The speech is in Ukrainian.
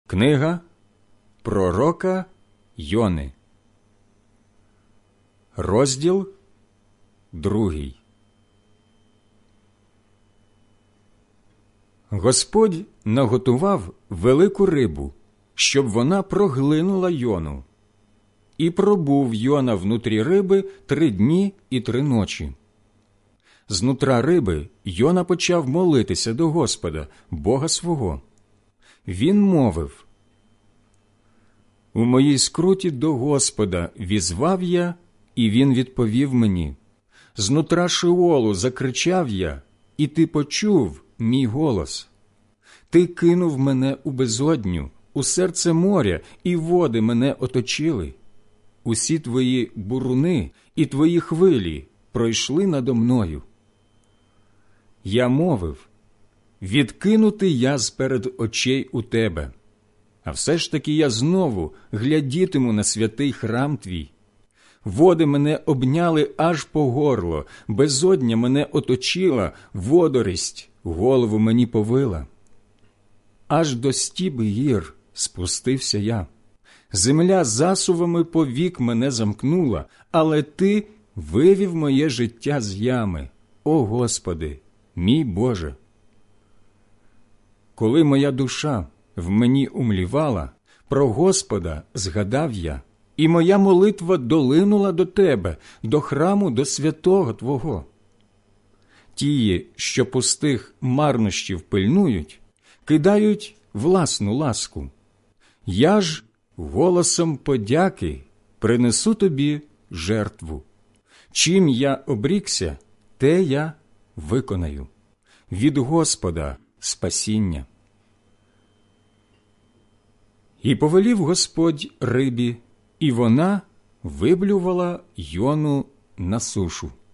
Книга пророка Йони. Розділ 2. Господь наготував велику рибу, щоб вона проглинула Йону. І пробув Йона внутрі риби 3 дні і 3 ночі. Знутра риби Йона почав молитися до Господа, Бога свого. Він мовив: «У моїй скруті до Господа візвав я, і Він відповів мені. Знутра Шеолу закричав я, і Ти почув мій голос. Ти кинув мене у безодню, у серце моря, і води мене оточили. Усі Твої буруни і Твої хвилі пройшли надо мною. Я мовив: відкинутий я з-перед очей у Тебе, а все ж таки я знову глядітиму на святий храм Твій. Води мене обняли аж по горло, безодня мене оточила, водорість голову мені повила. Аж до стіби гір спустився я. Земля засувами повік мене замкнула, але Ти вивів моє життя з ями, о Господи, мій Боже. Коли моя душа в мені умлівала, про Господа згадав я, і моя молитва долинула до Тебе, до храму, до святого Твого. Тії, що пустих марнощів пильнують, кидають власну ласку. Я ж голосом подяки принесу Тобі жертву. Чим я обрікся, те я виконаю. Від Господа спасіння». І повелів Господь рибі, і вона виблювала Йону на сушу.